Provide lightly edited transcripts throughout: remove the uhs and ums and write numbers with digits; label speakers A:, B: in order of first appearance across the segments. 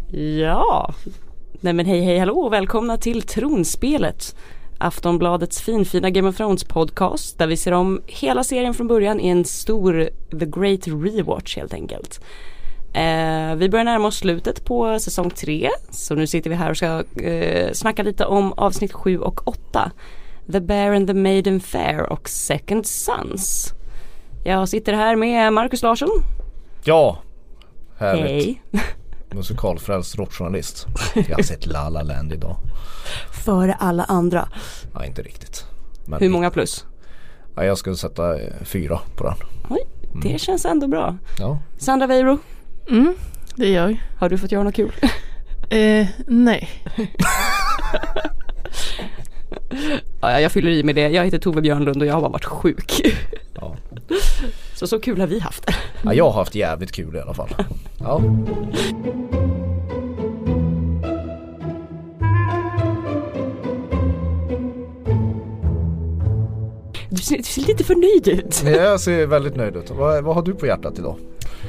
A: Ja, nej men hej hallå och välkomna till Tronspelet, Aftonbladets finfina Game of Thrones podcast där vi ser om hela serien från början i en stor The Great Rewatch helt enkelt. Vi börjar närma oss slutet på säsong 3, så nu sitter vi här och ska snacka lite om avsnitt 7 och 8, The Bear and the Maiden Fair och Second Sons. Jag sitter här med Marcus Larsson.
B: Ja, härligt.
A: Hej.
B: Musikalfrälst rockjournalist. Jag har sett La La Land idag.
A: Före alla andra.
B: Ja, inte riktigt. Men
A: hur många plus?
B: Ja, jag skulle sätta 4 på den.
A: Oj, det känns ändå bra.
B: Ja.
A: Sandra Weiro.
C: Det gör jag.
A: Har du fått göra något kul?
C: Nej.
A: Ja, jag fyller i med det. Jag heter Tove Björnlund och jag har bara varit sjuk.
B: Ja.
A: Så kul har vi haft.
B: Ja, jag har haft jävligt kul i alla fall. Ja.
A: Du ser lite förnöjd ut.
B: Jag ser väldigt nöjd ut. Vad har du på hjärtat idag?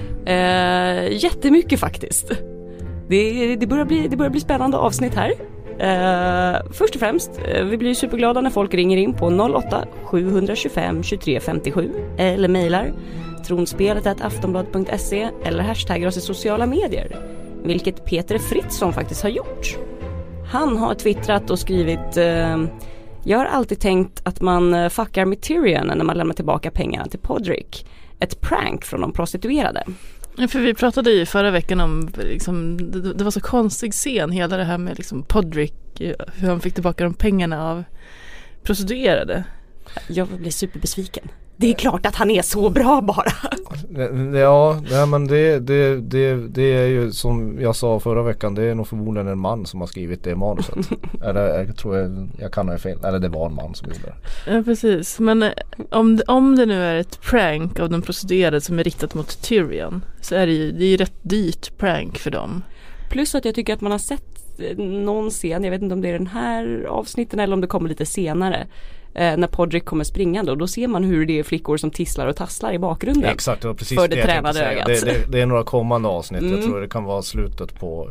A: Jättemycket faktiskt. Det börjar bli spännande avsnitt här. Först och främst, vi blir superglada när folk ringer in på 08-725 23 57 eller mejlar tronspelet@aftonblad.se eller hashtaggar oss i sociala medier, vilket Peter Fritzson faktiskt har gjort. Han har twittrat och skrivit: jag har alltid tänkt att man fuckar med Tyrion när man lämnar tillbaka pengarna till Podrick. Ett prank från de prostituerade.
C: Ja, för vi pratade ju förra veckan om liksom, det var så konstig scen, hela det här med liksom Podrick, hur han fick tillbaka de pengarna av prostituerade.
A: Jag blir superbesviken. Det är klart att han är så bra bara.
B: Ja, men det är ju som jag sa förra veckan, det är nog förmodligen en man som har skrivit det manuset. Eller jag tror jag kan ha fel. Eller det var en man som gjorde det.
C: Ja, precis. Men om det nu är ett prank av den prostituerade som är riktat mot Tyrion, så är det ju rätt dyrt prank för dem.
A: Plus att jag tycker att man har sett någon scen, jag vet inte om det är den här avsnitten eller om det kommer lite senare, när Podrick kommer springande, och då ser man hur det är flickor som tisslar och tasslar i bakgrunden.
B: Ja, exakt, det var precis
A: för det tränade ögat.
B: Det är några kommande avsnitt. Jag tror det kan vara slutet på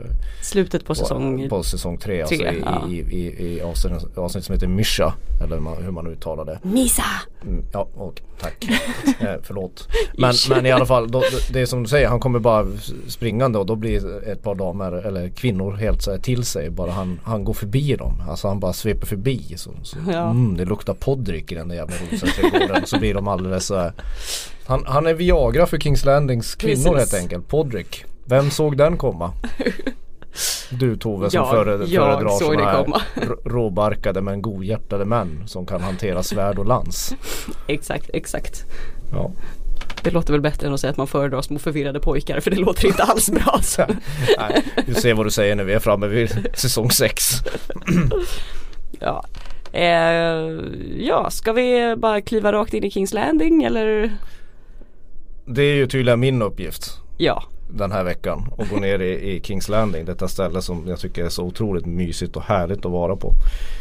B: säsong 3 alltså i avsnitt som heter Misha, eller hur man uttalar det.
A: Misa!
B: Ja, och tack. Förlåt. Men i alla fall, det är som du säger, han kommer bara springande och då blir ett par damer eller kvinnor helt så här till sig. Bara han går förbi dem. Alltså han bara sveper förbi. Så det luktar Podrick i den där jävla rosaträdgården. Så blir de alldeles så här. Han är Viagra för Kings Landings kvinnor helt enkelt. Podrick. Vem såg den komma? Du Tove som föredrar såna här råbarkade men godhjärtade män som kan hantera svärd och lans.
A: Exakt.
B: Ja.
A: Det låter väl bättre än att säga att man föredrar små förvirrade pojkar, för det låter inte alls bra.
B: Nej, du ser vad du säger när vi är framme vid säsong 6.
A: Ja. Ska vi bara kliva rakt in i Kings Landing eller? Det
B: är ju tydligen min uppgift.
A: Ja.
B: Den här veckan och gå ner i Kings Landing, detta ställe som jag tycker är så otroligt mysigt och härligt att vara på.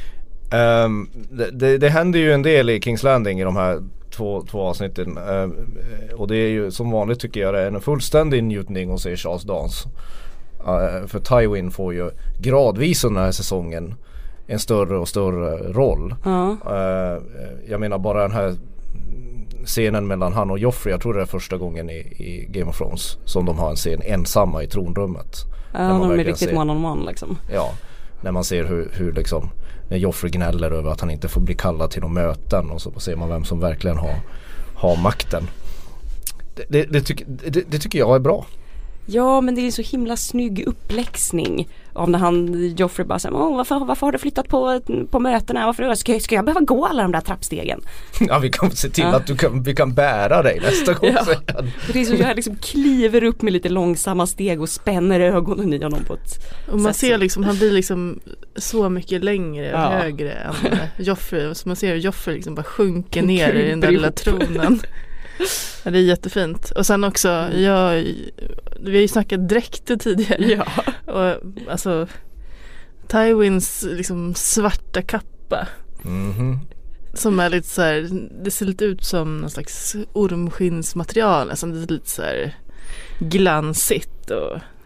B: Det händer ju en del i Kings Landing i de här två avsnitten, och det är ju som vanligt tycker jag det är en fullständig njutning att se Charles Dance. För Tywin får ju gradvis under den här säsongen en större och större roll. Jag menar bara den här scenen mellan han och Joffrey, jag tror det är första gången i Game of Thrones som de har en scen ensamma i tronrummet.
A: Ja, de är riktigt one-on-one liksom.
B: Ja, när man ser hur liksom, när Joffrey gnäller över att han inte får bli kallad till någon möten, och så ser man vem som verkligen har makten. Det tycker jag är bra.
A: Ja, men det är en så himla snygg uppläxning av när Joffrey bara säger, varför har du flyttat på mötena? Varför ska jag behöva gå alla de där trappstegen?
B: Ja, vi kan se till att vi kan bära dig nästa gång.
A: Ja, det är så jag liksom kliver upp med lite långsamma steg och spänner ögonen i honom på ett
C: och man ser liksom, han blir liksom så mycket längre och högre än Joffrey. Så man ser hur Joffrey liksom bara sjunker ner i den där lilla tronen. Ja, det är jättefint. Och sen också, vi har ju snackat dräkter tidigare.
A: Ja.
C: Och alltså Tywins liksom svarta kappa. Som är lite så här, det ser lite ut som någon slags ormskinnsmaterial, alltså det är lite så här glansigt och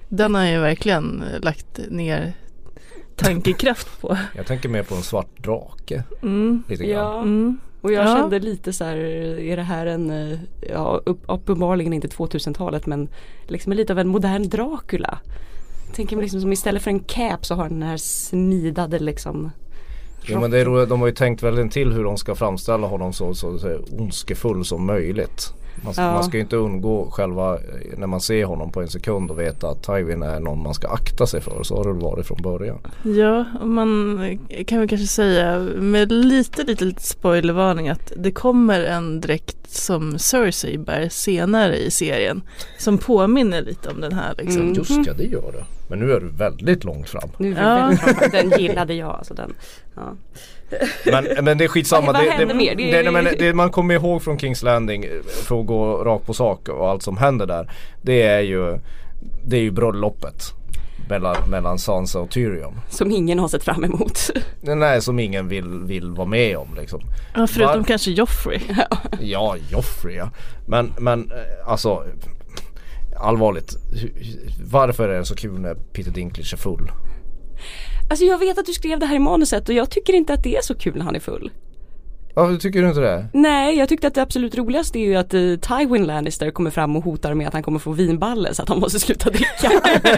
C: Den har ju verkligen lagt ner tankekraft på.
B: Jag tänker mer på en svart drake. Lite grann.
A: Ja. Och jag kände lite så här, är det här en, uppenbarligen inte 2000-talet, men liksom lite av en modern Dracula. Jag tänker mig liksom som istället för en cap så har den här smidade liksom.
B: Ja, men det är roligt, de har ju tänkt väldigt till hur de ska framställa honom så ondskefull som möjligt. Man ska ju inte undgå själva, när man ser honom på en sekund och veta att Tywin är någon man ska akta sig för. Så har det varit från början.
C: Ja, man kan väl kanske säga med lite spoilervarning att det kommer en dräkt som Cersei bär senare i serien som påminner lite om den här liksom.
B: Just ja, det gör det. Men nu är du väldigt långt fram.
A: Nu är vi väldigt långt fram. Den gillade jag alltså den. Ja.
B: Men det är skitsamma.
A: Vad händer mer?
B: Det man kommer ihåg från King's Landing, för att gå rakt på sak och allt som händer där, det är ju bröllopet mellan Sansa och Tyrion.
A: Som ingen har sett fram emot.
B: Nej, som ingen vill vara med om liksom.
C: Ja, förutom kanske Joffrey.
B: Ja, Joffrey, ja. Men alltså allvarligt, varför är det så kul när Peter Dinklage är full?
A: Alltså jag vet att du skrev det här i manuset och jag tycker inte att det är så kul när han är full.
B: Ja, tycker du inte det?
A: Nej, jag tyckte att det absolut roligaste är ju att Tywin Lannister kommer fram och hotar med att han kommer få vinballe så att han måste sluta dricka.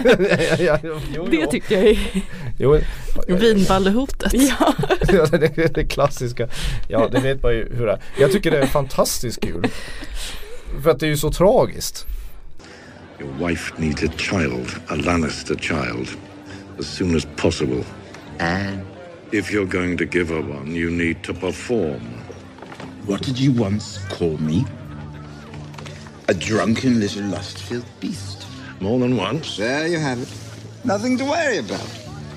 A: Det tyckte jag är...
C: Vinballehotet.
A: Ja.
B: Det klassiska. Ja, det vet man ju hur det är. Jag tycker det är fantastiskt kul. För att det är ju så tragiskt.
D: Your wife needs a child, a Lannister child, as soon as possible.
E: And
D: if you're going to give her one, you need to perform.
E: what did you once call me? A drunken little lust-filled beast.
D: More than once.
E: There you have it. Nothing to worry about.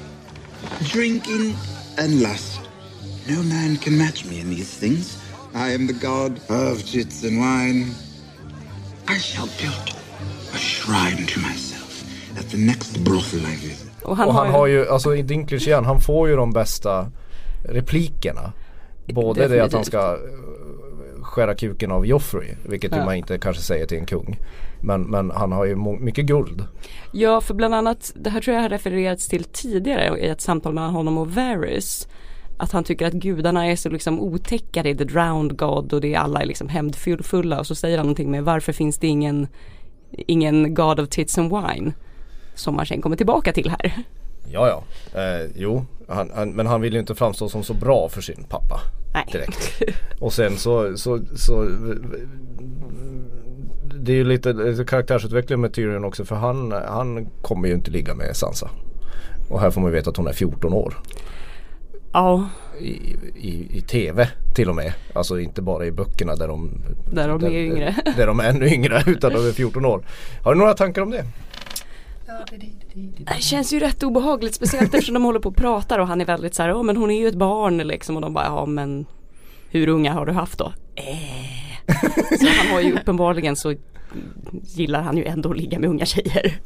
E: Drinking and lust. No man can match me in these things. I am the god of tits and wine. I shall build a shrine to myself at the next brothel I visit.
B: Och han har ju, alltså i Dinklage igen, han får ju de bästa replikerna. Både definitivt. Det att han ska skära kuken av Joffrey, vilket ju man inte kanske säger till en kung. Men han har ju mycket guld.
A: Ja, för bland annat, det här tror jag har refererats till tidigare i ett samtal mellan honom och Varys. Att han tycker att gudarna är så liksom otäcka, det är the drowned god och det är alla är liksom hämndfulla. Och så säger han någonting med varför finns det ingen god of tits and wine som man sen kommer tillbaka till här.
B: Ja. Jo, men han vill ju inte framstå som så bra för sin pappa.
A: Nej.
B: Direkt. Och sen så det är ju lite karaktärsutveckling med Tyrion också, för han kommer ju inte ligga med Sansa. Och här får man veta att hon är 14 år.
A: Ja.
B: I tv till och med. Alltså inte bara i böckerna där de
A: är yngre.
B: Där de är ännu yngre, utan de är 14 år. Har du några tankar om det?
A: Det känns ju rätt obehagligt, speciellt eftersom de håller på och pratar och han är väldigt så här, men hon är ju ett barn liksom, och de bara, ja men hur unga har du haft då? Så han har ju uppenbarligen, så gillar han ju ändå att ligga med unga tjejer.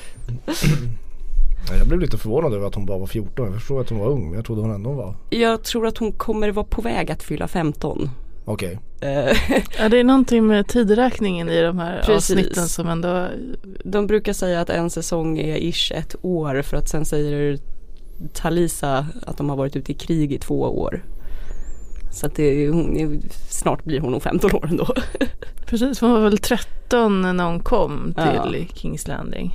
B: Jag blev lite förvånad över att hon bara var 14. Jag förstår att hon var ung, men jag trodde hon ändå var.
A: Jag tror att hon kommer vara på väg att fylla 15.
B: Okej.
C: Ja, det är någonting med tidräkningen i de här avsnitten som ändå...
A: De brukar säga att en säsong är ish 1 år, för att sen säger Talisa att de har varit ute i krig i 2 år. Så att snart blir hon nog 15 år ändå.
C: Precis, hon var väl 13 när hon kom till King's Landing.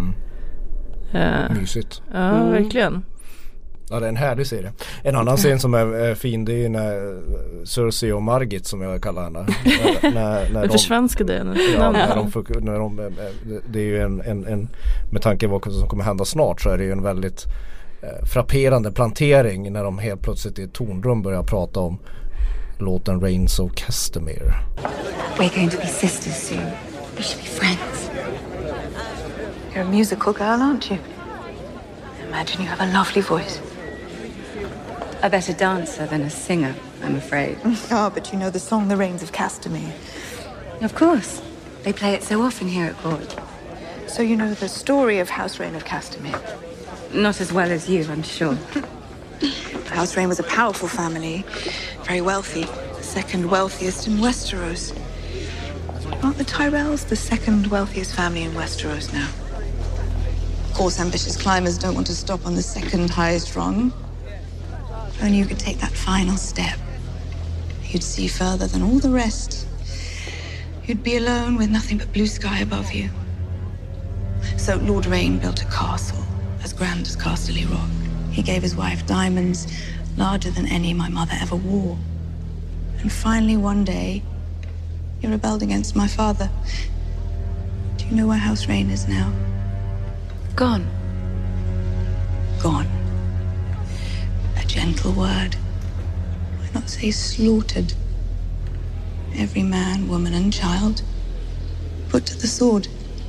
B: Mysigt.
C: Ja, verkligen.
B: Ja, det är en härlig serie. En annan scen som är fin, det är när Cersei och Margit, som jag kallar henne. När
C: jag försvenskade det.
B: Det är ju en med tanke på vad som kommer hända snart, så är det ju en väldigt frapperande plantering när de helt plötsligt i ett tornrum börjar prata om låten Rains of Castamere.
F: We're going to be sisters soon. We should be friends. You're a musical girl, aren't you? Imagine you have a lovely voice.
G: A better dancer than a singer, I'm afraid.
F: Oh, but you know the song The Rains of Castamere.
G: Of course. They play it so often here at court.
F: So you know the story of House Rain of Castamere?
G: Not as well as you, I'm sure.
F: House Rain was a powerful family, very wealthy, the second wealthiest in Westeros. Aren't the Tyrells the second wealthiest family in Westeros now? course, ambitious climbers don't want to stop on the second highest rung. If only you could take that final step, you'd see further than all the rest. You'd be alone with nothing but blue sky above you. So Lord Rain built a castle as grand as Casterly Rock. He gave his wife diamonds larger than any my mother ever wore. And finally one day, he rebelled against my father. Do you know where House Rain is now?
G: Gone.
F: Gone. A gentle word. Why not say slaughtered? Every man, woman and child put to the sword.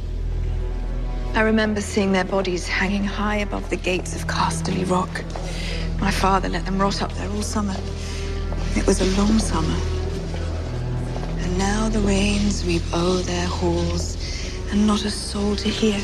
F: I remember seeing their bodies hanging high above the gates of Casterly Rock. My father let them rot up there all summer. It was a long summer. And now the rains reap o'er their halls, and not a soul to hear.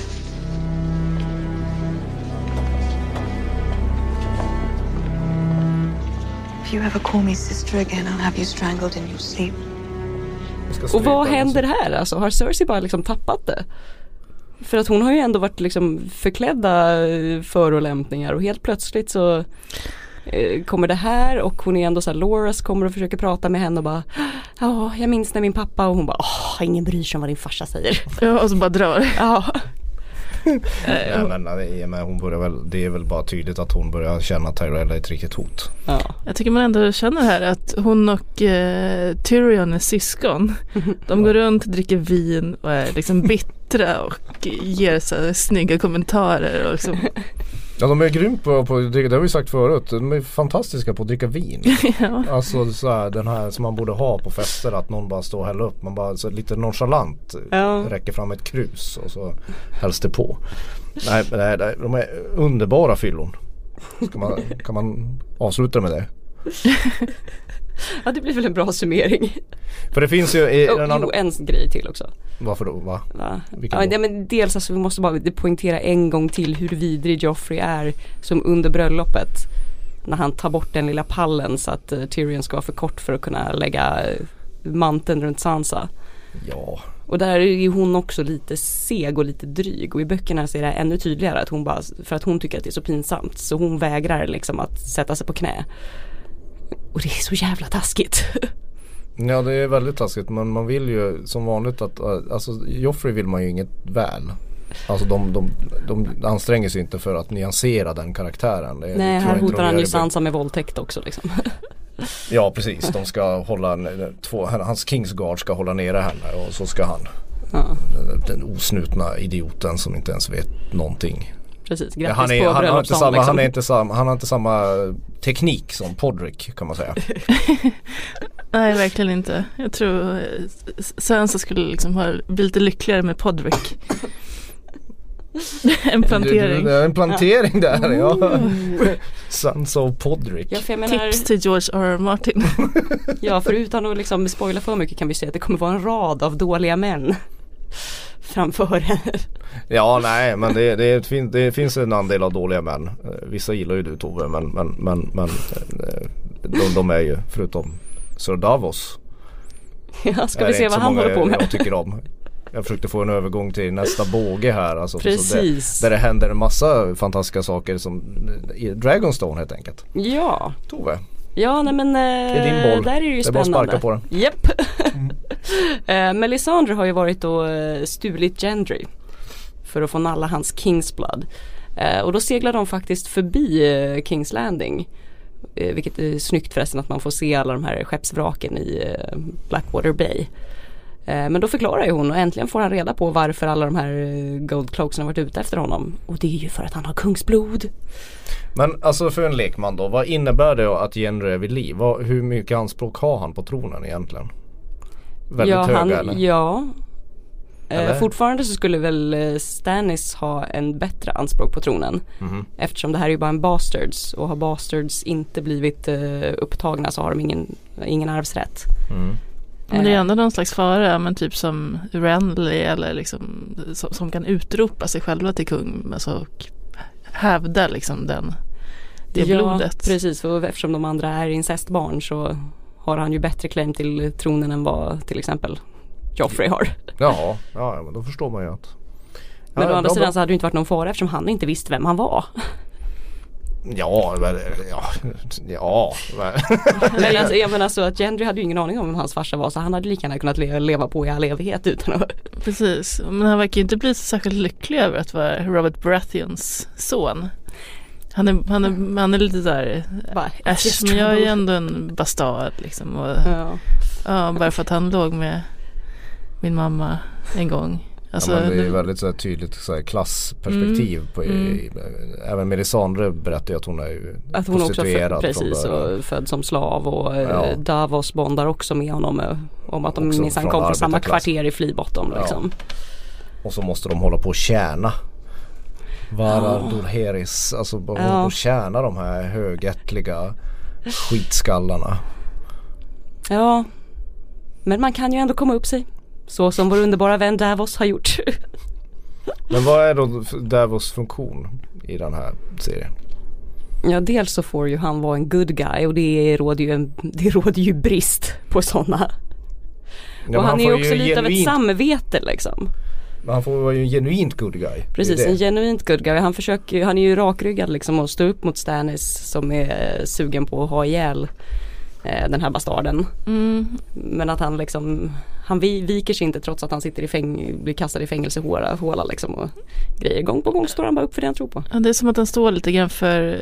F: If you ever call me sister again, I'll have you strangled in your sleep.
A: Och vad händer här? Alltså, har Cersei bara liksom tappat det? För att hon har ju ändå varit liksom förklädda förolämpningar och helt plötsligt så kommer det här och hon är ändå så här, Loras kommer och försöker prata med henne och bara ja, jag minns när min pappa och hon bara ingen bryr sig om vad din farsa säger.
C: Ja, och så bara drar.
A: Ja.
B: Men hon börjar väl, det är väl bara tydligt att hon börjar känna att Tyrell är ett riktigt hot.
A: Ja.
C: Jag tycker man ändå känner här att hon och Tyrion är syskon. De går runt, dricker vin och är liksom bittra och ger så här snygga kommentarer och liksom.
B: Ja, de är grymt på det har vi sagt förut. De är fantastiska på att dricka vin.
C: Ja.
B: Alltså så här, den här som man borde ha på fester, att någon bara står och häller upp. Man bara så lite nonchalant räcker fram ett krus och så hälls det på. Nej, de är underbara fyllon. Kan man avsluta med det?
A: Ja, det blir väl en bra summering.
B: För det finns ju
A: en grej till också.
B: Varför då? Va?
A: Ja, men dels alltså, vi måste bara poängtera en gång till hur vidrig Joffrey är som under bröllopet när han tar bort den lilla pallen så att Tyrion ska vara för kort för att kunna lägga manteln runt Sansa.
B: Ja.
A: Och där är ju hon också lite seg och lite dryg, och i böckerna så är det ännu tydligare att hon bara, för att hon tycker att det är så pinsamt så hon vägrar liksom att sätta sig på knä. Och det är så jävla taskigt.
B: Ja, det är väldigt taskigt, men man vill ju som vanligt att, alltså Joffrey vill man ju inget väl. Alltså de anstränger sig inte för att nyansera den karaktären.
A: Nej, här hotar han ju Sansa med våldtäkt också liksom.
B: Ja, precis. De ska hålla hans Kingsguard ska hålla nere henne och så ska han. Ja. Den osnutna idioten som inte ens vet någonting.
A: Precis, grattis
B: han
A: på bröllopsdagen liksom.
B: Han har inte samma teknik som Podrick, kan man säga.
C: Nej, verkligen inte. Jag tror Sansa skulle liksom bli lite lyckligare med Podrick. En plantering.
B: En plantering där, ja. Sansa och Podrick.
A: Ja,
C: tips till George R. Martin.
A: Ja, för utan att liksom spoila för mycket kan vi säga att det kommer vara en rad av dåliga män framför henne. Ja,
B: nej, men det finns en andel av dåliga män. Vissa gillar ju du, Tove, men de är ju, förutom Sir Davos.
A: Ja, ska vi se vad han håller på med.
B: Jag tycker om. Jag försökte få en övergång till nästa båge här. Alltså,
A: precis.
B: Där det händer en massa fantastiska saker som i Dragonstone helt enkelt.
A: Ja.
B: Tove.
A: Ja, nej, men
B: det är din boll.
A: Där är det ju spännande.
B: Det är bara att sparka på den.
A: Japp. Melisandre har ju varit och stulit Gendry för att få nalla hans Kingsblood. Och då seglar de faktiskt förbi Kings Landing. Vilket är snyggt förresten att man får se alla de här skeppsvraken i Blackwater Bay. Men då förklarar ju hon och äntligen får han reda på varför alla de här Gold Cloaks har varit ute efter honom. Och det är ju för att han har kungsblod.
B: Men alltså för en lekman då, vad innebär det att Gendry är vid liv? Hur mycket anspråk har han på tronen egentligen? Väldigt höga, eller?
A: Ja. Fortfarande så skulle väl Stannis ha en bättre anspråk på tronen. Eftersom det här är ju bara en bastards. Och har bastards inte blivit upptagna så har de ingen arvsrätt.
C: Men det är ändå någon slags fara, men typ som Renly eller liksom, som kan utropa sig själva till kung, alltså, och hävda liksom det blodet.
A: Precis, och eftersom de andra är incestbarn så har han ju bättre claim till tronen än vad till exempel Joffrey har.
B: Ja, men då förstår man ju att
A: Men å andra sidan så hade det inte varit någon fara eftersom han inte visste vem han var.
B: Ja.
A: Men alltså, jag menar så att Gendry hade ju ingen aning om vem hans farsa var, så han hade lika gärna kunnat leva på i all evighet utan att...
C: Precis, men han verkar ju inte bli så särskilt lycklig över att vara Robert Baratheons son. Han är lite där, men jag är ju ändå en bastard liksom. Och, bara för att han låg med min mamma en gång. Alltså,
B: det är väldigt så här, tydligt så här, klassperspektiv på även Melisandre berättar ju att hon är ju
A: att hon
B: prostituerad
A: också precis och född som slav och Davos bondar också med honom om att de minsann kom från samma kvarter i Fleabottom liksom.
B: Och så måste de hålla på och tjäna Valar Dohaeris, alltså hålla på och tjäna de här högättliga skitskallarna. Ja,
A: men man kan ju ändå komma upp sig. Så som vår underbara vän Davos har gjort.
B: Men vad är då Davos funktion i den här serien?
A: Ja, dels så får ju han vara en good guy och det råder ju brist på sådana. Ja, och han är ju också lite av ett samvete liksom.
B: Men han får vara ju en genuint good guy.
A: Precis, en genuint good guy. Han är ju rakryggad liksom att stå upp mot Stannis som är sugen på att ha ihjäl den här bastarden. Men att han liksom han viker sig inte trots att han sitter blir kastad i fängelsehåla liksom och grejer. Gång på gång står han bara upp för det han tror på.
C: Ja, det är som att han står lite grann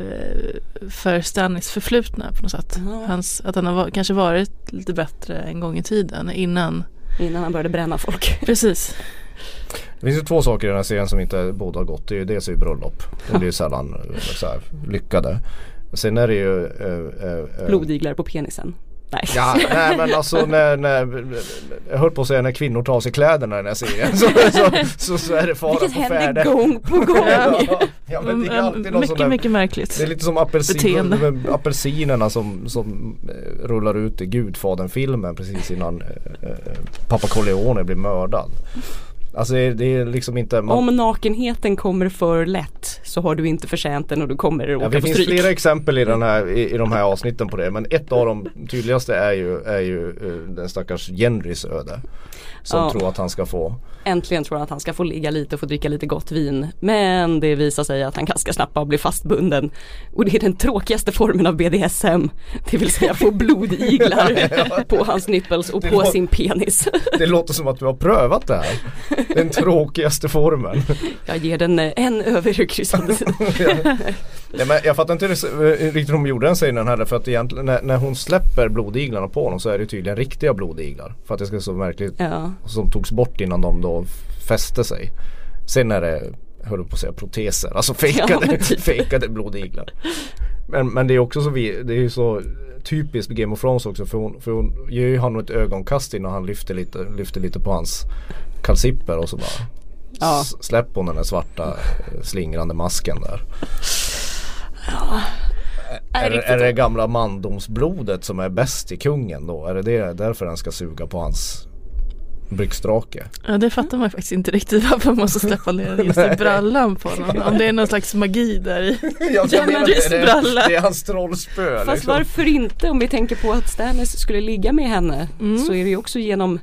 C: för Stannis förflutna på något sätt. Att han har kanske varit lite bättre en gång i tiden innan
A: han började bränna folk.
C: Precis.
B: Det finns ju två saker i den här serien som inte båda har gått. Det är ju dels bröllop. Det blir ju sällan så här, lyckade. Sen är det ju
A: blodiglar på penisen. Nej.
B: Ja, nej men alltså när jag hör på att säga när kvinnor tar sig kläderna i den här serien så är det fara på färde.
A: Vilket händer gång på gång.
B: Ja, men det är alltid något sånt där,
C: mycket märkligt.
B: Det är lite som apelsinerna som rullar ut i Gudfadern-filmen precis innan Papa Corleone blir mördad. Alltså det är liksom inte...
A: Om nakenheten kommer för lätt så har du inte förtjänt den och du kommer att åka på stryk.
B: Det finns flera exempel i de här avsnitten på det. Men ett av de tydligaste är ju den stackars Gendrys öde. Som tror att han ska få...
A: Äntligen tror han att han ska få ligga lite och få dricka lite gott vin. Men det visar sig att han ganska snabbt blir fastbunden. Och det är den tråkigaste formen av BDSM. Det vill säga få blodiglar på hans nipples och på sin penis.
B: Det låter som att du har prövat det här. Den tråkigaste formen.
A: Jag ger den en överkryssande.
B: Ja, men jag fattar inte riktigt hur de gjorde den scenen här. För att egentligen när hon släpper blodiglarna på honom så är det tydligen riktiga blodiglar. För att det ska så märkligt. Ja. Som togs bort innan de då fäste sig. Sen är det, höll på att säga, proteser. Alltså fejkade blodiglar. Men det är också så det är ju så typiskt Game of Thrones också. För hon ger ju han ett ögonkast innan han lyfter lite på hans kalsipper och så bara släpper hon den där svarta slingrande masken där. Ja. Är det gamla mandomsblodet som är bäst i kungen då? Är det därför den ska suga på hans byxdrake? Ja,
C: det fattar man faktiskt inte riktigt varför man måste släppa ner just i brallan på honom. Om det är någon slags magi där i
B: det är hans trollspö.
A: Fast liksom. Varför inte? Om vi tänker på att Stannis skulle ligga med henne så är det ju också genom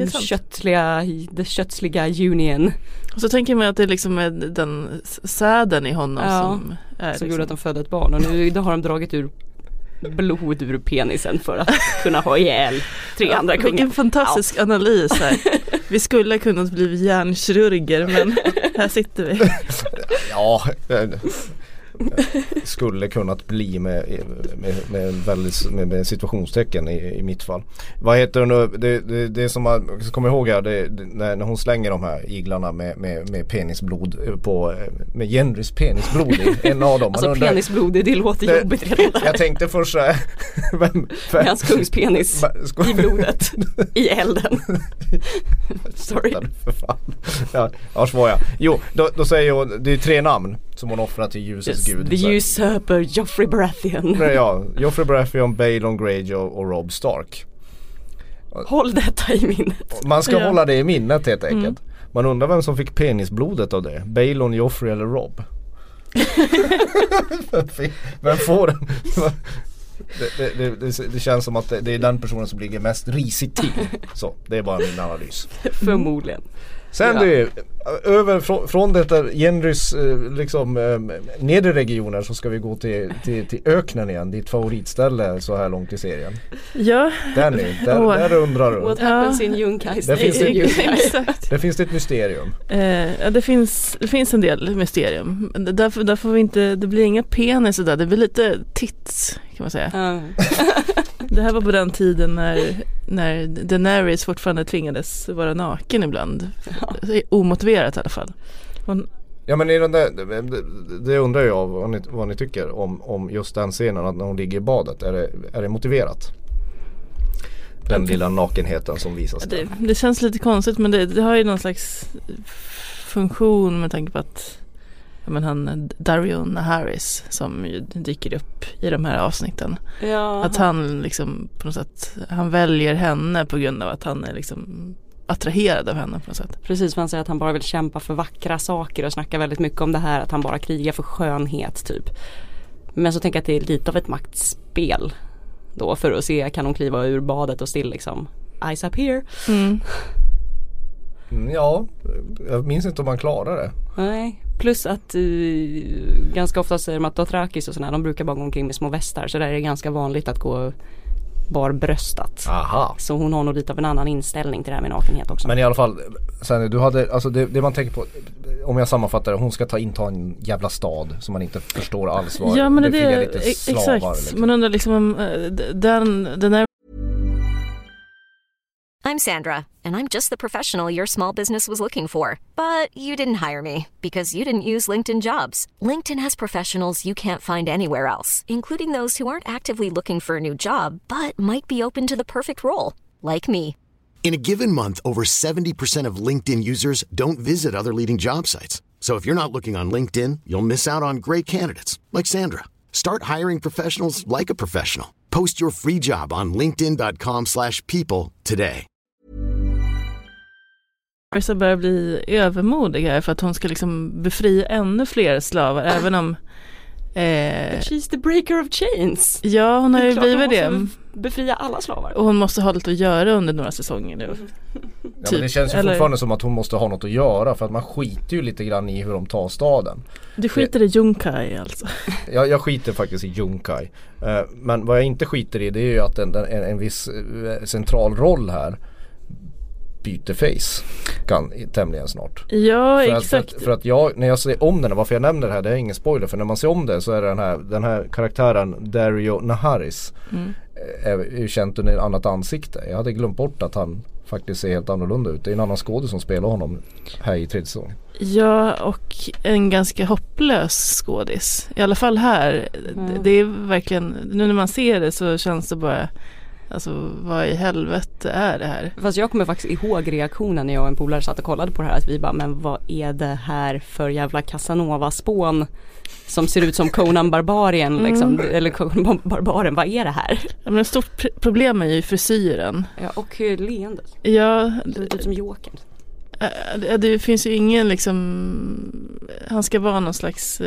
A: det köttsliga union.
C: Och så tänker man att det liksom är den säden i honom som
A: liksom gjorde att de födde ett barn. Och nu har de dragit ur blod ur penisen för att kunna ha ihjäl 3 andra kungar.
C: Vilken fantastisk analys här. Vi skulle kunnat bli hjärnkirurger, men här sitter vi.
B: Ja, skulle kunnat bli med situationstecken i mitt fall. Vad heter det nu? Det som man ska komma ihåg här, när hon slänger de här iglarna med penisblod med Gendrys penisblod i en av dem.
A: Alltså penisblod, det låter jobbigt redan där.
B: Jag tänkte först så här,
A: hans kungspenis i blodet i elden. Sorry.
B: För fan. Ja, svår jag. Jo, då säger jag, det är 3 namn som hon offrar till ljusets gud.
A: The usurper, Joffrey Baratheon.
B: Ja, Joffrey Baratheon, Balon Greyjoy och Robb Stark.
A: Håll detta i minnet.
B: Man ska hålla det i minnet helt enkelt. Man undrar vem som fick penisblodet av det. Balon, Joffrey eller Robb? Vem får den? Det känns som att det är den personen som ligger mest risigt till. Så, det är bara min analys.
A: Förmodligen.
B: Sen det från detta Henrys liksom nedre regioner så ska vi gå till öknen igen, ditt favoritställe så här långt i serien.
C: Ja.
B: Där undrar du.
A: What happens in Junkais?
B: Det finns ett mysterium.
C: Det finns en del mysterium. Där får vi inte, det blir inga penis där, det blir lite tits kan man säga. Det här var på den tiden när Daenerys fortfarande tvingades vara naken ibland. Omotiverat i alla fall.
B: Ja, men i den där, det undrar jag vad ni tycker om just den scenen att när hon ligger i badet. Är det motiverat? Den lilla nakenheten som visas där.
C: Det känns lite konstigt, men det har ju någon slags funktion med tanke på att han Daario Naharis som ju dyker upp i de här avsnitten. Ja. Att han liksom på något sätt, han väljer henne på grund av att han är liksom attraherad av henne på något sätt.
A: Precis, för han säger att han bara vill kämpa för vackra saker och snackar väldigt mycket om det här att han bara krigar för skönhet typ. Men så tänker jag att det är lite av ett maktspel då för att se kan hon kliva ur badet och still liksom eyes up here.
B: Ja, jag minns inte om man klarar det.
A: Nej, plus att ganska ofta säger de att Dothrakis och sådär, de brukar bara gå omkring med små västar, så där är det ganska vanligt att gå barbröstat.
B: Aha.
A: Så hon har nog lite av en annan inställning till det här med nakenhet också.
B: Men i alla fall, sen du hade, alltså det man tänker på, om jag sammanfattar det, hon ska inta en jävla stad som man inte förstår alls vad.
C: Ja, men det är
B: lite slavar,
C: exakt.
B: liksom.
C: Man undrar liksom om den är.
H: I'm Sandra, and I'm just the professional your small business was looking for. But you didn't hire me because you didn't use LinkedIn Jobs. LinkedIn has professionals you can't find anywhere else, including those who aren't actively looking for a new job, but might be open to the perfect role, like me.
I: In a given month, over 70% of LinkedIn users don't visit other leading job sites. So if you're not looking on LinkedIn, you'll miss out on great candidates, like Sandra. Start hiring professionals like a professional. Post your free job on linkedin.com/people today.
C: Marissa börjar bli övermodig här för att hon ska liksom befria ännu fler slavar, även om
A: she's the breaker of chains.
C: Ja, hon har ju blivit det.
A: Befria alla slavar.
C: Och hon måste ha lite att göra under några säsonger nu.
B: Ja, men det känns ju fortfarande som att hon måste ha något att göra, för att man skiter ju lite grann i hur de tar staden.
C: Du skiter i Junkai alltså?
B: Jag skiter faktiskt i Junkai. Men vad jag inte skiter i, det är ju att en viss central roll här byter face tämligen snart.
C: Ja, exakt.
B: För att jag, när jag ser om den, varför jag nämner det här, det är ingen spoiler, för när man ser om det så är det den här karaktären Daario Naharis är ju känt under ett annat ansikte. Jag hade glömt bort att han faktiskt ser helt annorlunda ut. Det är en annan skådespelare som spelar honom här i tredje säsongen.
C: Ja, och en ganska hopplös skådis. I alla fall här. Det är verkligen, nu när man ser det så känns det bara, alltså vad i helvete är det här?
A: Fast jag kommer faktiskt ihåg reaktionen när jag och en polare satt och kollade på det här, att vi bara, men vad är det här för jävla Casanova-spån som ser ut som Conan Barbaren liksom, eller Conan Barbaren, vad är det här?
C: Ja, men ett stort problem är ju frisyren.
A: Ja, och leendet.
C: Ja,
A: det är typ som Jokern.
C: Det finns ju ingen liksom, han ska vara någon slags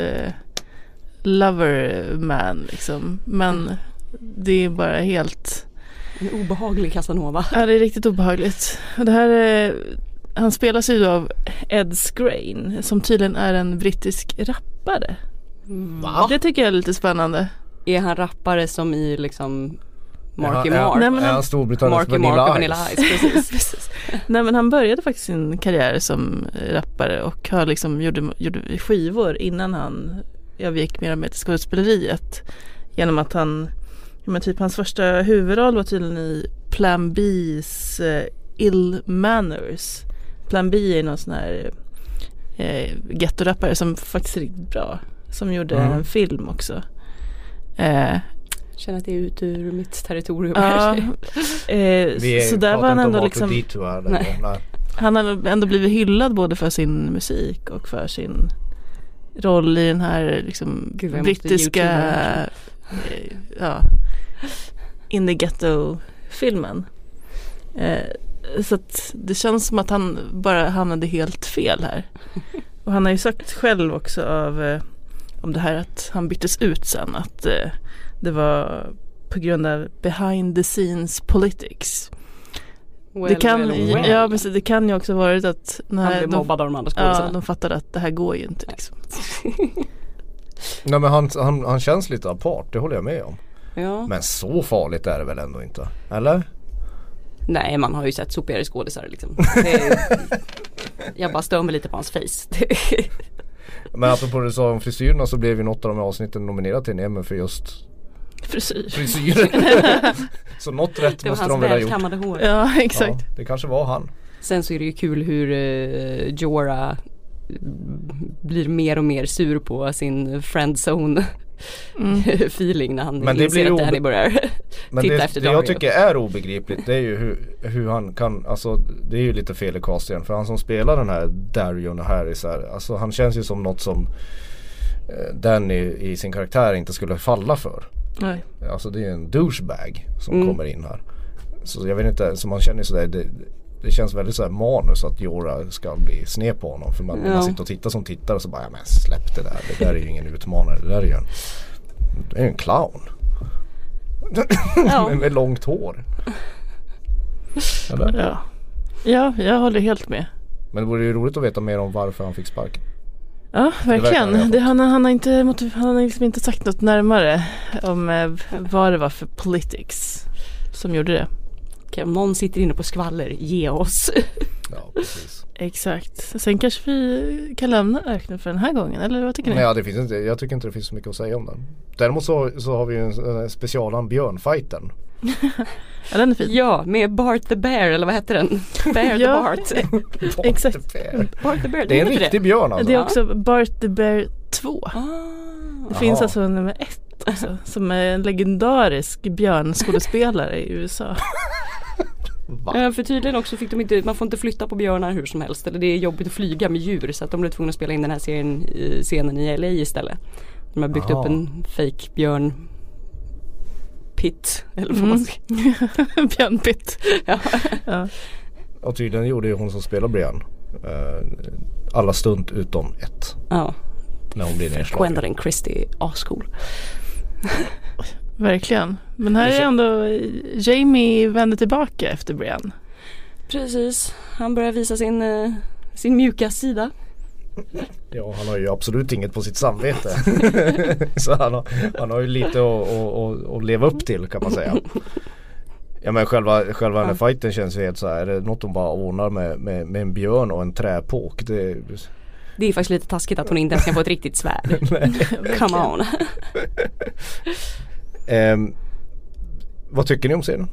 C: lover man liksom, men det är bara helt
A: en obehaglig Casanova.
C: Ja, det är riktigt obehagligt. Det här han spelas ju av Ed Skrein, som tydligen är en brittisk rappare.
B: Va?
C: Det tycker jag är lite spännande.
A: Är han rappare som i liksom Marky Mark?
C: Nej, men
B: han Storbritanniens
A: Vanilla Ice. Precis.
C: Nej, men han började faktiskt sin karriär som rappare och har liksom gjorde skivor innan han övergick mer och mer till skådespeleriet, genom att han, men typ hans första huvudroll var tydligen i Plan B's Ill Manners. Plan B är någon sån här ghetto-rappare som faktiskt är riktigt bra, som gjorde en film också.
A: Känner att det är ut ur mitt territorium.
C: Ja, så där var han ändå liksom, han har ändå blivit hyllad både för sin musik och för sin roll i den här liksom brittiska In the Ghetto-filmen. Så att det känns som att han bara hamnade helt fel här. Och han har ju sagt själv också om det här att han byttes ut sen, att det var på grund av behind the scenes politics. Ja, precis, det kan ju också varit att
A: han blev mobbad av de andra skådespelarna.
C: Ja, de fattade att det här går ju inte liksom.
B: Nej, men han känns lite apart, det håller jag med om. Ja. Men så farligt är det väl ändå inte, eller?
A: Nej, man har ju sett sopigare skådisar liksom. Jag bara stör mig lite på hans face.
B: Men apropå det du sa om frisyrerna, så blev ju något av de här avsnitten nominerat till en Emmy för just frisyr. Så något rätt måste de väl ha gjort.
A: Hår.
C: Ja, exakt.
B: Ja, det kanske var han.
A: Sen så är det ju kul hur Jorah blir mer och mer sur på sin friendzone feeling när han inser att Danny börjar titta efter Dario.
B: Det jag tycker är obegripligt, det är ju hur han kan, alltså det är ju lite fel i casten, för han som spelar den här Dario Harris här, alltså han känns ju som något som Danny i sin karaktär inte skulle falla för.
C: Nej.
B: Alltså det är en douchebag som kommer in här. Så jag vet inte, så man känner sådär, det känns väldigt så här manus att Jorah ska bli sned på honom, för man sitter och tittar som tittare och så bara, ja, men släpp det där är ju ingen utmanare, det där är ju en clown. Med långt hår. Eller?
C: Ja, jag håller helt med.
B: Men det vore ju roligt att veta mer om varför han fick sparken.
C: Ja, verkligen. Han har liksom inte sagt något närmare om vad det var för politics som gjorde det.
A: Okej, om någon sitter inne på skvaller, ge oss.
B: Ja, precis.
C: Exakt. Sen kanske vi kan lämna öknen för den här gången, eller vad tycker ni?
B: Nej, ja, det finns inte, jag tycker inte det finns så mycket att säga om den. Däremot så har vi ju en specialan björnfighten.
C: Ja, den är fin.
A: Ja, med Bart the Bear, eller vad heter den? Bear the Bart.
C: Exakt.
A: Bart the Bear,
B: det är en riktig björn alltså.
C: Det är också Bart the Bear 2. Det finns alltså nummer 1 också, som är en legendarisk björnskådespelare i USA.
A: För tydligen också fick de inte, man får inte flytta på björnar hur som helst, eller det är jobbigt att flyga med djur, så att de blev tvungna att spela in den här scenen i LA istället. De har byggt upp en fake björn pit, eller vad man ska
C: björnpitt.
A: Ja.
B: Och tydligen gjorde ju hon som spelar björn alla stunt utom ett.
A: Ja.
B: När hon blir nedslagen.
A: Gwendolyn Christie, ascool.
C: Verkligen. Men här är ändå Jamie vänder tillbaka efter Brienne.
A: Precis. Han börjar visa sin mjuka sida.
B: Ja, han har ju absolut inget på sitt samvete. Så han har ju lite att leva upp till, kan man säga. Ja, men själva den här fighten känns ju helt så här. Är det något hon bara ordnar med en björn och en träpåk?
A: Det är faktiskt lite taskigt att hon inte ens kan få ett riktigt svärd. Come on.
B: Vad tycker ni om serien?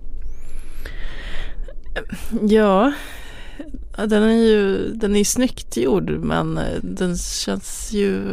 C: Ja, den är ju snyggt gjord, men den känns ju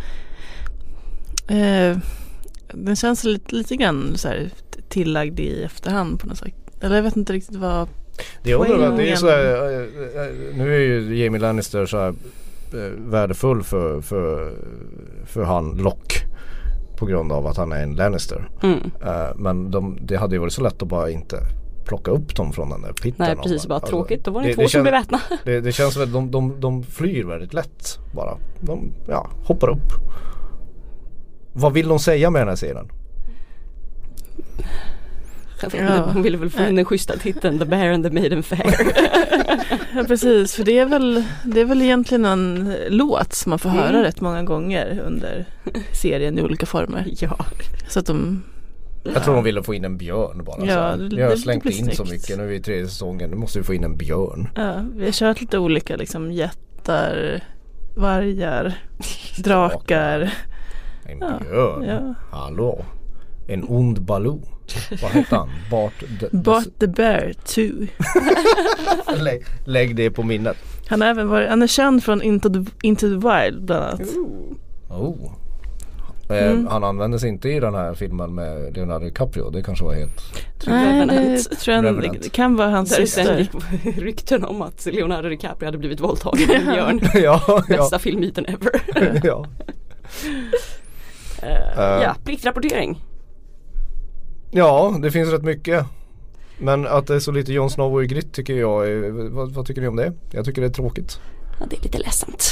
C: den känns lite grann så här tillagd i efterhand på något sätt. Eller jag vet inte riktigt vad
B: det är så här, nu är ju Jamie Lannister så här värdefull för han Locke på grund av att han är en Lannister. Men det hade ju varit så lätt att bara inte plocka upp dem från den där pitten.
A: Nej, precis, bara tråkigt. Då var det två som blev vätna.
B: Det känns som att de flyr väldigt lätt bara. De hoppar upp. Vad vill de säga med den här serien?
A: Hon ville väl få in den schyssta titeln The Bear and the Maiden Fair.
C: Ja, precis, för det är väl egentligen en låt som man får höra rätt många gånger under serien i olika former.
A: Ja.
C: Så att
B: jag tror de ville få in en björn bara.
C: Ja,
B: jag har slängt in så mycket. Nu är vi i 3:e säsongen. Nu måste vi få in en björn.
C: Ja, vi har kört lite olika liksom jättar, vargar, drakar.
B: En björn. Ja. Hallå. En ond Baloo. Vad heter han?
C: Bart the Bear 2.
B: Lägg det på minnet.
C: Han är känd från Into the Wild bland annat.
B: Han användes inte i den här filmen med Leonardo DiCaprio. Det kanske var helt...
C: Nej, det kan vara hans syster.
A: Rykten om att Leonardo DiCaprio hade blivit våldtagen av en björn. Bästa filmmyten ever. Pliktrapportering.
B: Ja, det finns rätt mycket. Men att det är så lite Jon Snow och Ygritte tycker jag vad tycker ni om det? Jag tycker det är tråkigt.
A: Ja, det är lite ledsamt.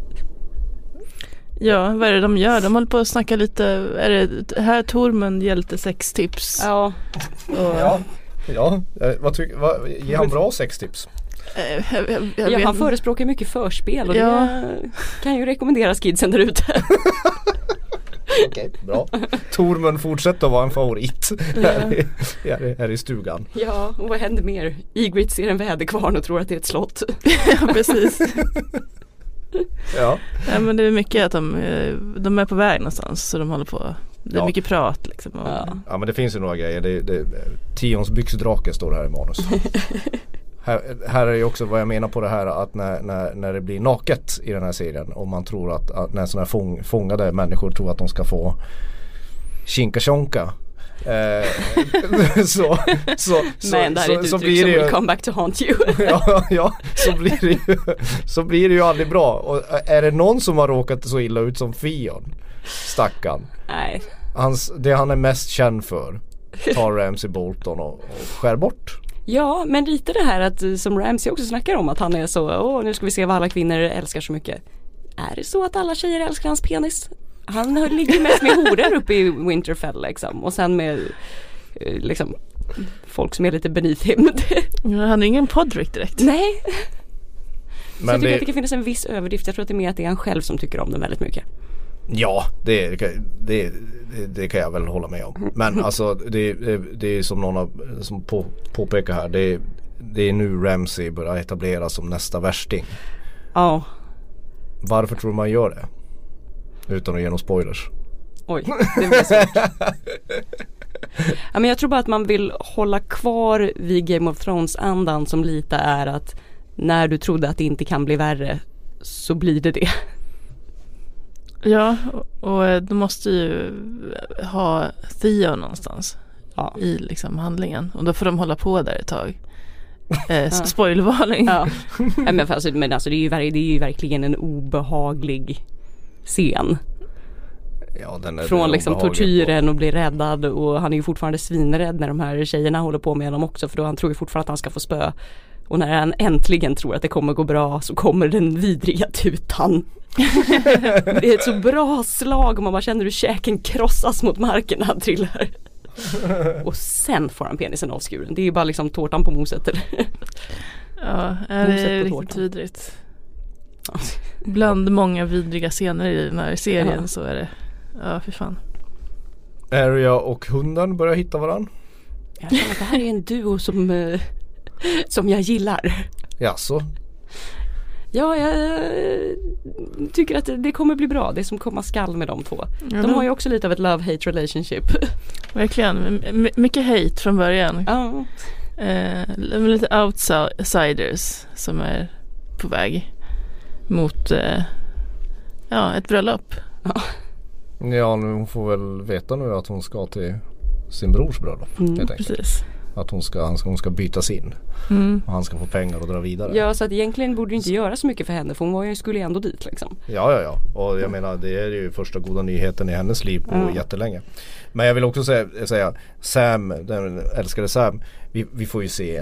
C: Ja, vad är det de gör? De håller på att snacka lite. Är det här Tormund hjälte 6 tips?
A: Ja.
B: Ja, ger han bra sextips?
A: Han förespråkar mycket förspel och det kan ju rekommenderas kidsen där ute.
B: Okej, bra. Tormund fortsätter att vara en favorit här i stugan.
A: Ja, och vad händer mer? Ygritte ser en väderkvarn och tror att det är ett slott.
C: Ja, precis.
B: Ja,
C: men det är mycket att de är på väg någonstans, så de håller på. Det är mycket prat liksom.
B: Ja, men det finns ju några grejer. Tions byxdrake står det här i manus. Här är ju också vad jag menar på det här, att när det blir naket i den här serien och man tror att när sådana här fångade människor tror att de ska få kinka-tjonka, så
A: blir det ju come back to haunt you.
B: så blir det ju aldrig bra. Och är det någon som har råkat så illa ut som Theon, stackarn,
A: nej,
B: det han är mest känd för, tar Ramsay Bolton och skär bort.
A: Ja, men lite det här att som Ramsay också snackar om, att han är så, nu ska vi se vad alla kvinnor älskar så mycket. Är det så att alla tjejer älskar hans penis? Han ligger mest med horor uppe i Winterfell liksom, och sen med liksom folk som är lite beneath him.
C: Han är ingen Podrick direkt.
A: Nej.
B: Men
A: så jag tycker att det kan finnas en viss överdrift. Jag tror att det är mer att det är han själv som tycker om den väldigt mycket.
B: Ja, det kan jag väl hålla med om. Men alltså det är som någon som påpekar här, det är nu Ramsay börjar etableras som nästa värsting.
A: Ja.
B: Varför tror man gör det? Utan att ge några spoilers.
A: Oj, det blir svårt. Ja, men jag tror bara att man vill hålla kvar vid Game of Thrones-andan, som lite är att när du trodde att det inte kan bli värre så blir det.
C: Ja, och de måste ju ha Theon någonstans i liksom handlingen. Och då får de hålla på där ett tag. Spoilervarning.
A: Ja. Men alltså det är ju verkligen en obehaglig scen.
B: Ja, den är
A: från liksom tortyren och blir räddad, och han är ju fortfarande svinrädd när de här tjejerna håller på med honom också, för då han tror ju fortfarande att han ska få spö. Och när han äntligen tror att det kommer gå bra så kommer den vidriga tutan. Det är ett så bra slag och man bara känner hur käken krossas mot marken när han trillar. Och sen får han penisen avskuren. Det är ju bara liksom tårtan på moset.
C: Ja, det är riktigt vidrigt. Bland många vidriga scener i den här serien så är det. Ja, för fan.
B: Arya och hunden börjar hitta varann.
A: Jag känner att det här är en duo som jag gillar.
B: Jaså?
A: Ja, jag tycker att det kommer bli bra. Det som komma skall med de två. De har ju också lite av ett love-hate relationship. Verkligen.
C: Mycket hate från början.
A: Ja.
C: Lite outsiders som är på väg mot ett bröllop.
B: Ja, hon får väl veta nu att hon ska till sin brors bröllop.
C: Precis.
B: Att hon ska bytas in. Och han ska få pengar och dra vidare.
A: Ja, så att egentligen borde det inte göra så mycket för henne, för hon skulle ju ändå dit liksom.
B: Ja. Och jag menar, det är ju första goda nyheten i hennes liv på jättelänge. Men jag vill också säga Sam, den älskade Sam, vi får ju se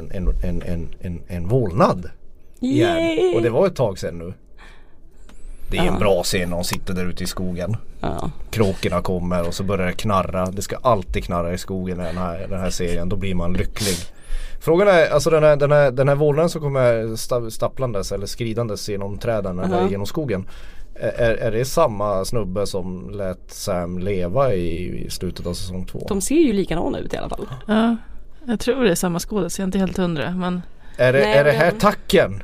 B: en vålnad igen. Och det var ett tag sedan nu. Det är en bra scen när de sitter där ute i skogen. Kråkorna kommer och så börjar det knarra. Det ska alltid knarra i skogen i den här serien. Då blir man lycklig. Frågan är, alltså den här vålnaden som kommer stapplandes eller skridandes genom träden eller genom skogen. Är det samma snubbe som lät Sam leva i slutet av säsong 2?
A: De ser ju likadana ut i alla fall.
C: Ja, jag tror det är samma skådespelare, jag är inte helt hundra. Men...
B: Är det här tacken?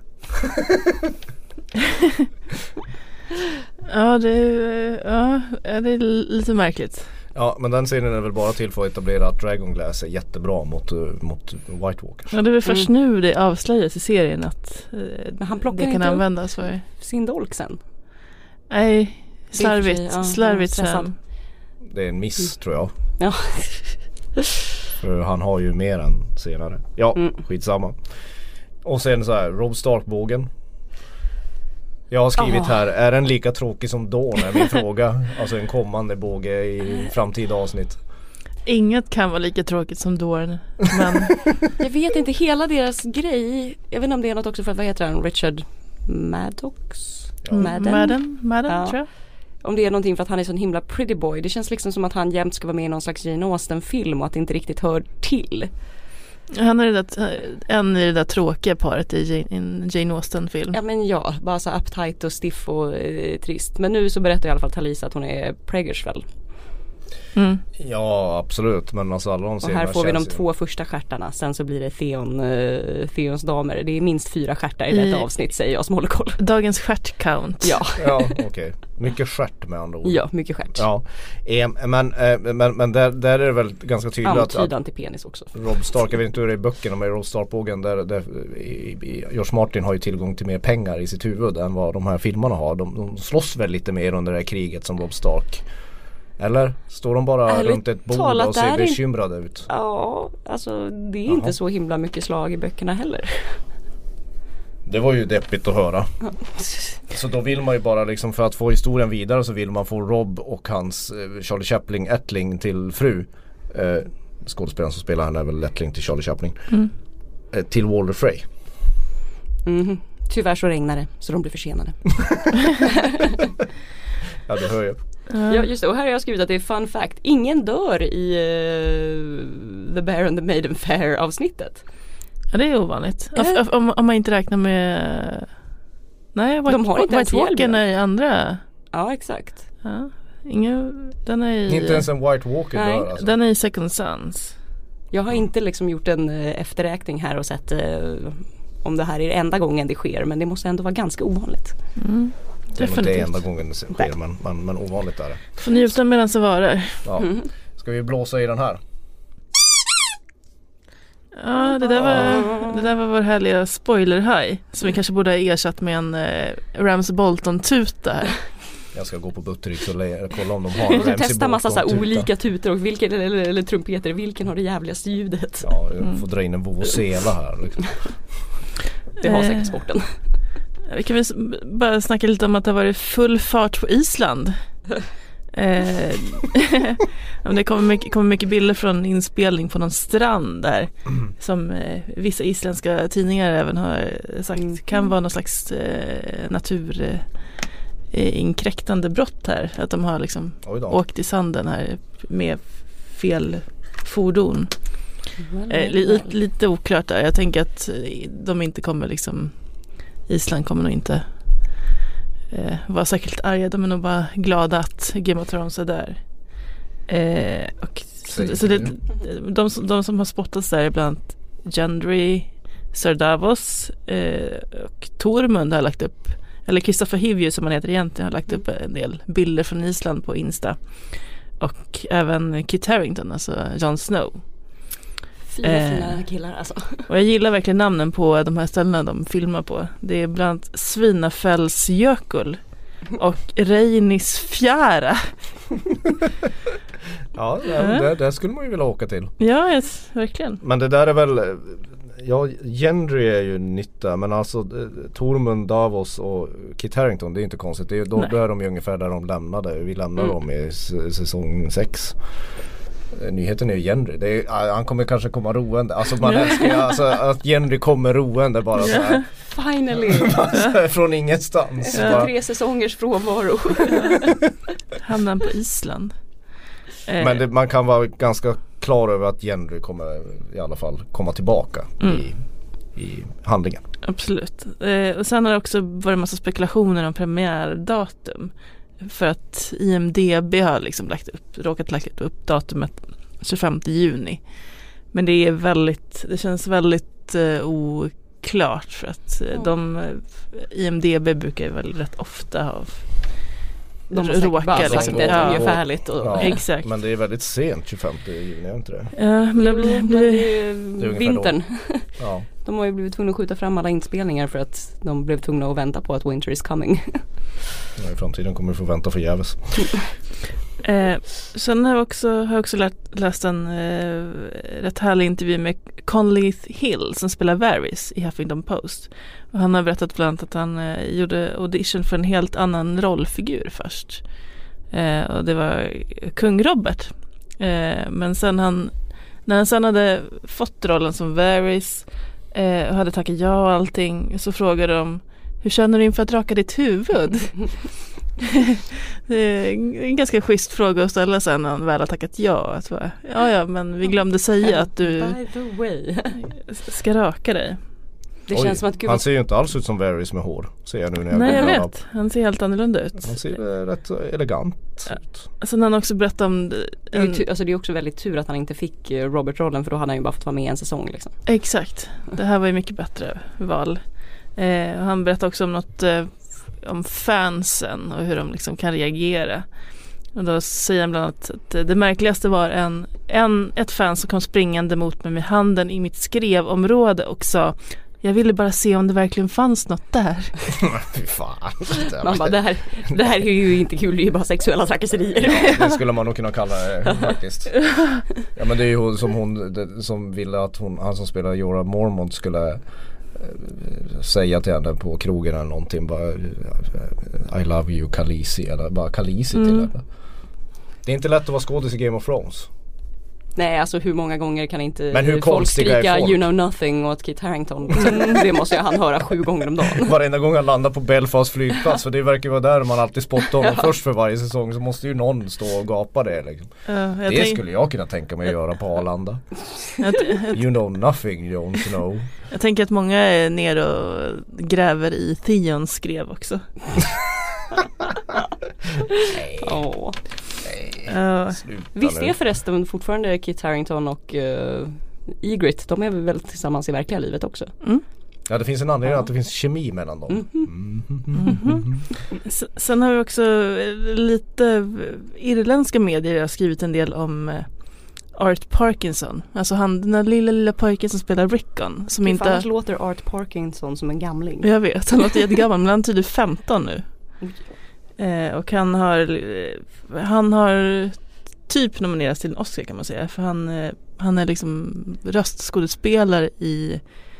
C: Ja, det är lite märkligt.
B: Ja, men den serien är väl bara till för att etablera att Dragonglass är jättebra mot White Walkers.
C: Ja, det är väl först nu det avslöjas i serien att
A: han plockar
C: det kan användas för
A: sin dolk sen.
C: Nej, slarvigt sen.
B: Det är en miss tror jag.
A: Ja.
B: För han har ju mer än senare. Ja, skitsamma. Och sen så här, Robb Stark-bågen. Jag har skrivit här, är den lika tråkig som Dawn är min fråga. Alltså en kommande båge i framtida avsnitt.
C: Inget kan vara lika tråkigt som Dawn. Men
A: jag vet inte, hela deras grej. Jag vet inte om det är något också för att, vad heter han? Richard Maddox?
C: Ja. Madden tror jag.
A: Om det är någonting för att han är sån himla pretty boy. Det känns liksom som att han jämt ska vara med i någon slags Jane Austen-film och att det inte riktigt hör till.
C: Han är en i det där tråkiga paret i en Jane Austen-film.
A: Ja men ja, bara så uptight och stiff och trist. Men nu så berättar i alla fall Talisa att hon är preggers väl.
B: Ja absolut, men alltså alla de
A: och här får vi de 2 första stjärtarna. Sen så blir det Theons damer. Det är minst 4 stjärtar i detta avsnitt, säger jag som håller koll.
C: Dagens stjärt-count.
B: Ja, okej. Mycket stjärt med andra ord.
A: Ja, mycket stjärt.
B: Ja, men där är det väl ganska tydligt
A: antydan till penis också.
B: Robb Stark, jag vet inte hur det är i böckerna, men i Robb Stark-bågen där George Martin har ju tillgång till mer pengar i sitt huvud än vad de här filmerna har. De slåss väl lite mer under det här kriget som Robb Stark. Eller står de bara runt ett bord och ser bekymrade ut?
A: Ja, alltså det är inte så himla mycket slag i böckerna heller.
B: Det var ju deppigt att höra. Så då vill man ju bara liksom, för att få historien vidare, så vill man få Robb och hans Charlie Chaplin ättling till fru. Skådespelaren som spelar, han är väl ättling till Charlie Chaplin. Till Walder Frey.
A: Tyvärr så regnar det, så de blir försenade.
B: Ja, det hör jag.
A: Ja, just det. Och här har jag skrivit att det är fun fact. Ingen dör i The Bear and the Maiden Fair avsnittet.
C: Ja, det är ovanligt. Om man inte räknar med... Nej,
A: de har inte
C: White Walker i andra.
A: Ja, exakt.
C: Ja, den är i...
B: Inte ens en White Walker dör alltså.
C: Den är i Second Sons.
A: Jag har inte liksom gjort en efterräkning här och sett om det här är enda gången det sker. Men det måste ändå vara ganska ovanligt.
B: Det är inte enda gången det sker, men ovanligt är det.
C: Får njuta medan så varar.
B: Ja. Ska vi blåsa i den här?
C: Ja, det där var vår härliga spoiler-haj som vi kanske borde ha ersatt med en Ramsay Bolton-tuta här.
B: Jag ska gå på Buttericks och kolla om de har Ramsay
A: testa massa så
B: tuta.
A: olika tutor och vilken eller trumpeter, vilken har det jävligaste ljudet.
B: Ja, jag får dra in en vuvuzela här liksom.
A: Det har säkert sporten.
C: Vi kan väl bara snacka lite om att det har varit full fart på Island. Det kommer mycket bilder från inspelning på någon strand där som vissa isländska tidningar även har sagt kan vara någon slags naturinkräktande brott här. Att de har liksom åkt i sanden här med fel fordon. Lite oklart där. Jag tänker att de inte kommer liksom... Island kommer nog inte vara särskilt arga. De är nog bara glada att Game of Thrones är där. Och så de som har spottats där är bland annat Gendry, Sir Davos och Tormund har lagt upp, eller Christopher Hivju som han heter egentligen, har lagt upp en del bilder från Island på Insta. Och även Kit Harington, alltså Jon Snow.
A: Fina killar alltså.
C: Och jag gillar verkligen namnen på de här ställena de filmar på. Det är bland annat Svinafällsjökull och Reinisfjära.
B: Ja, där skulle man ju vilja åka till.
C: Ja, yes, verkligen.
B: Men det där är väl... Ja, Gendry är ju nytta, men alltså Tormund, Davos och Kit Harington, det är inte konstigt. Då är de ju ungefär där de lämnade. Vi lämnar dem i säsong 6. Nyheten är ju Gendry. Han kommer kanske komma roende. Alltså man älskar ju att Gendry kommer roende bara så här.
A: Finally.
B: Från ingenstans.
A: 3 säsongers frånvaro.
C: Hamnar på Island.
B: Men man kan vara ganska klar över att Gendry kommer i alla fall komma tillbaka i handlingen.
C: Absolut. Och sen har det också varit en massa spekulationer om premiärdatum. För att IMDb har liksom råkat lagt upp datumet 25 juni. Men det känns väldigt oklart för att IMDb brukar ju väl rätt ofta ha råkar
A: liksom ungefärligt
C: exakt.
B: Men det är väldigt sent 25 juni, är inte det?
C: Ja, men det
A: blir vintern.
B: Ja.
A: De har ju blivit tvungna att skjuta fram alla inspelningar för att de blev tvungna att vänta på att winter is coming.
B: I framtiden kommer vi få vänta förgäves.
C: Sen har jag också läst en rätt härlig intervju med Conley Hill som spelar Varys i Huffington Post. Och han har berättat bland annat att han gjorde audition för en helt annan rollfigur först. Och det var kung Robert. Men när han sen hade fått rollen som Varys och hade tackat ja och allting, så frågade de hur känner du inför att raka ditt huvud? Det är en ganska schysst fråga att ställa sen när han väl har tackat ja. Att bara, ja, men vi glömde säga att du ska raka dig.
A: Det känns som att
B: han ser ju inte alls ut som Varys med hår. Ser jag nu när jag
C: Nej, jag vet. Han ser helt annorlunda ut.
B: Han ser rätt elegant ut.
C: Sen han också berättat om
A: det är också väldigt tur att han inte fick Robert-rollen, för då hade han ju bara fått vara med en säsong liksom.
C: Exakt. Det här var ju mycket bättre val. Han berättade också om något om fansen och hur de liksom kan reagera. Och då säger han bland annat att det märkligaste var ett fan som kom springande mot mig med handen i mitt skrevområde och sa: jag ville bara se om det verkligen fanns något där.
B: Fy fan.
A: Man bara, det här är ju inte kul, det är ju bara sexuella trakasserier.
B: Ja, det skulle man nog kunna kalla det faktiskt. Ja, men det är ju som hon som ville att han som spelar Jorah Mormont skulle säga till henne på krogen eller någonting, bara I love you Khaleesi, eller bara Khaleesi till henne. Det är inte lätt att vara skådis i Game of Thrones.
A: Nej, alltså hur många gånger kan inte
B: men hur
A: folk skrika
B: folk?
A: You know nothing åt Kit Harington? Det måste han höra 7 gånger om dagen.
B: Varenda gång han landar på Belfast flygplats, för det verkar vara där man alltid spottar honom först för varje säsong, så måste ju någon stå och gapa det liksom. Det skulle jag kunna tänka mig att göra på Arlanda. You know nothing, Jon Snow.
C: Jag tänker att många är nere och gräver i Theons skrev också.
A: Visst är förresten fortfarande Kit Harington och Ygritte, de är väl tillsammans i verkliga livet också?
B: Ja, det finns en anledning att det finns kemi mellan dem.
C: Sen har vi också lite irländska medier har skrivit en del om Art Parkinson. Alltså den där lilla pojken som spelar Rickon. Som inte
A: annars låter Art Parkinson som en gamling.
C: Jag vet, han låter jättegammal, men han är typ 15 nu. Och han har typ nominerats till en Oscar, kan man säga. För han är liksom röstskådespelare i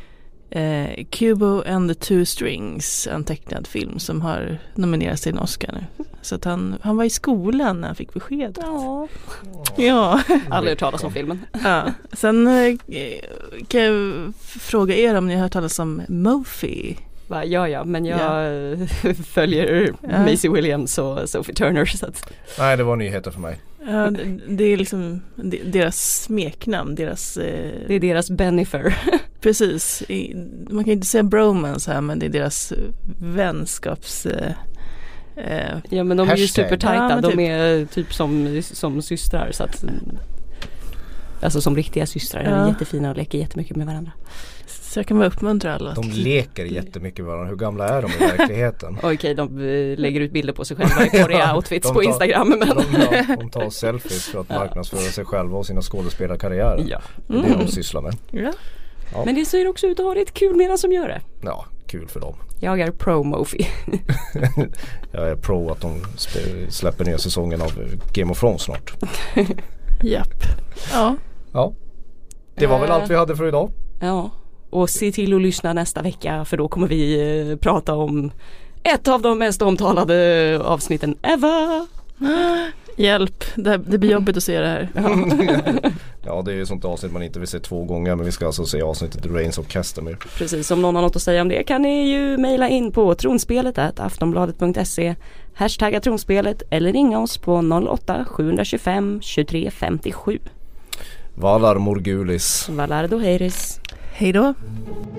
C: Kubo and the Two Strings, en tecknad film som har nominerats till en Oscar nu. Så att han var i skolan när han fick beskedet. Ja.
A: Aldrig hört talas om filmen.
C: Ja. Sen kan jag fråga er om ni har hört talas om Mophie.
A: Ja, men jag följer Maisie Williams och Sophie Turner. Så att...
B: Nej, det var nyheter för mig.
C: Ja, det är liksom deras smeknamn, det är
A: deras Bennifer.
C: Precis. Man kan inte säga bromance här, men det är deras vänskaps...
A: ja, men de är ju supertajta.
C: Ja,
A: de är typ som systrar, så att, alltså som riktiga systrar. De är jättefina och leker jättemycket med varandra.
C: Så jag kan bara uppmuntra alla.
B: De leker jättemycket med varandra. Hur gamla är de i verkligheten?
A: Okej, de lägger ut bilder på sig själva i Korea-outfits på Instagram. Men...
B: De tar selfies för att marknadsföra sig själva och sina skådespelarkarriärer. Ja. Det är det de sysslar med.
C: Ja.
A: Men det ser också ut att ha det kul medan som gör det.
B: Ja, kul för dem.
A: Jag är pro Mophie.
B: Jag är pro att de släpper ner säsongen av Game of Thrones snart.
C: Japp.
B: Ja. Det var väl allt vi hade för idag.
A: Ja. Och se till att lyssna nästa vecka, för då kommer vi prata om ett av de mest omtalade avsnitten ever.
C: Hjälp, det blir jobbigt att se det här.
B: Ja, det är ju sånt avsnitt man inte vill se 2 gånger, men vi ska alltså se avsnittet The Reigns of Castamere.
A: Precis, om någon har något att säga om det kan ni ju mejla in på tronspelet@aftonbladet.se, hashtagga tronspelet eller ringa oss på 08-725 23 57.
B: Valar Morgulis.
A: Valar Doheiris.
C: Hej då.